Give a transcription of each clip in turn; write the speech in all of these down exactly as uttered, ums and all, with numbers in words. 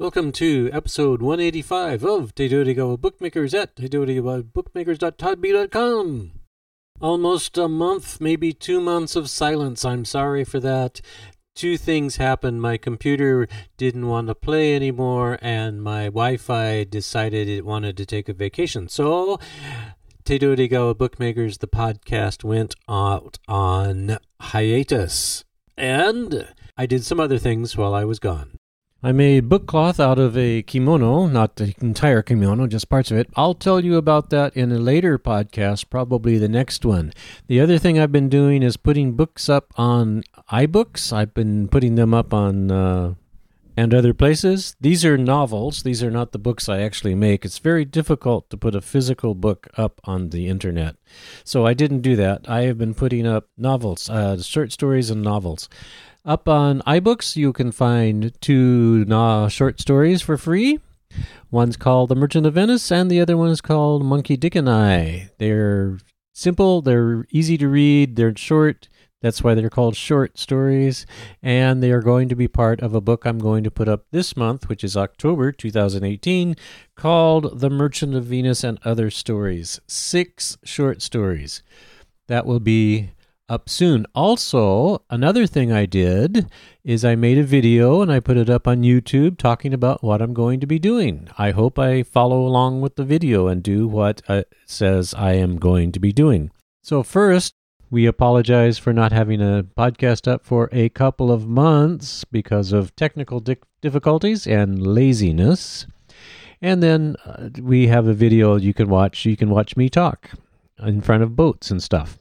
Welcome to episode one eighty-five of Teidorigawa Bookmakers at teidorigawa bookmakers dot todby dot com. Almost a month, maybe two months of silence. I'm sorry for that. Two things happened. My computer didn't want to play anymore, and my Wi-Fi decided it wanted to take a vacation. So, Teidorigawa Bookmakers, the podcast, went out on hiatus. And I did some other things while I was gone. I made book cloth out of a kimono, not the entire kimono, just parts of it. I'll tell you about that in a later podcast, probably the next one. The other thing I've been doing is putting books up on iBooks. I've been putting them up on uh, and other places. These are novels. These are not the books I actually make. It's very difficult to put a physical book up on the internet. So I didn't do that. I have been putting up novels, uh, short stories and novels. Up on iBooks, you can find two uh, short stories for free. One's called The Merchant of Venice, and the other one is called Monkey Dick and I. They're simple, they're easy to read, they're short. That's why they're called short stories. And they are going to be part of a book I'm going to put up this month, which is October twenty eighteen, called The Merchant of Venus and Other Stories. Six short stories. That will be up soon. Also, another thing I did is I made a video and I put it up on YouTube talking about what I'm going to be doing. I hope I follow along with the video and do what it says I am going to be doing. So first, we apologize for not having a podcast up for a couple of months because of technical di- difficulties and laziness. And then uh, we have a video you can watch. You can watch me talk in front of boats and stuff.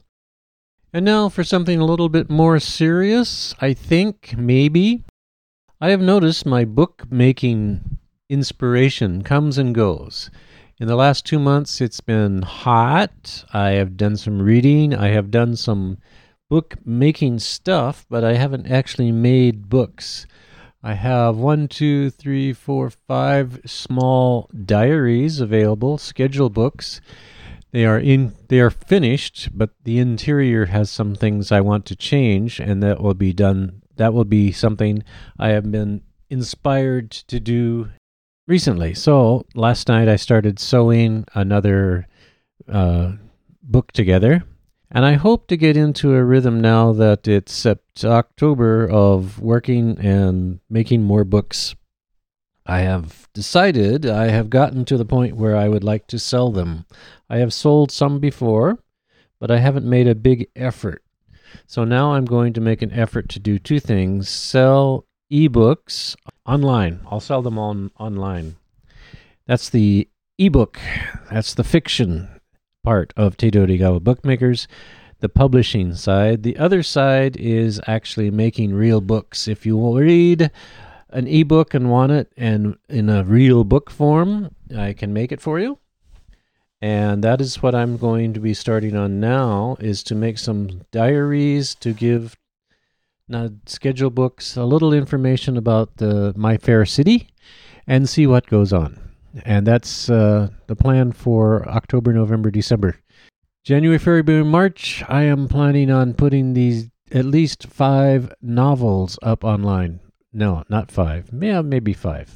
And now for something a little bit more serious, I think, maybe. I have noticed my book-making inspiration comes and goes. In the last two months, it's been hot. I have done some reading. I have done some book-making stuff, but I haven't actually made books. I have one, two, three, four, five small diaries available, schedule books. They are in. They are finished, but the interior has some things I want to change, and that will be done. That will be something I have been inspired to do recently. So last night I started sewing another uh, book together, and I hope to get into a rhythm now that it's October of working and making more books. I have decided, I have gotten to the point where I would like to sell them. I have sold some before, but I haven't made a big effort. So now I'm going to make an effort to do two things. Sell ebooks online. I'll sell them on online. That's the ebook. That's the fiction part of Teidorigawa Bookmakers, the publishing side. The other side is actually making real books. If you will read an ebook and want it and in a real book form, I can make it for you. And that is what I'm going to be starting on now, is to make some diaries to give uh, schedule books a little information about the My Fair City and see what goes on. And that's uh, the plan for October, November, December. January, February, March, I am planning on putting these at least five novels up online. No, not five. Yeah, maybe five.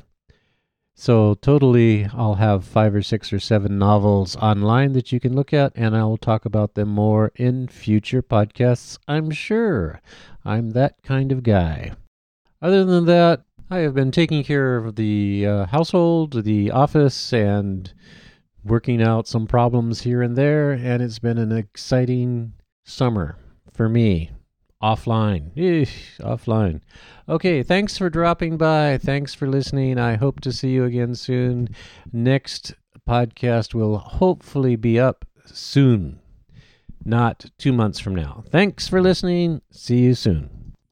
So totally, I'll have five or six or seven novels online that you can look at, and I'll talk about them more in future podcasts, I'm sure. I'm that kind of guy. Other than that, I have been taking care of the uh, household, the office, and working out some problems here and there, and it's been an exciting summer for me. Offline. Eesh, offline. Okay, thanks for dropping by. Thanks for listening. I hope to see you again soon. Next podcast will hopefully be up soon, not two months from now. Thanks for listening. See you soon.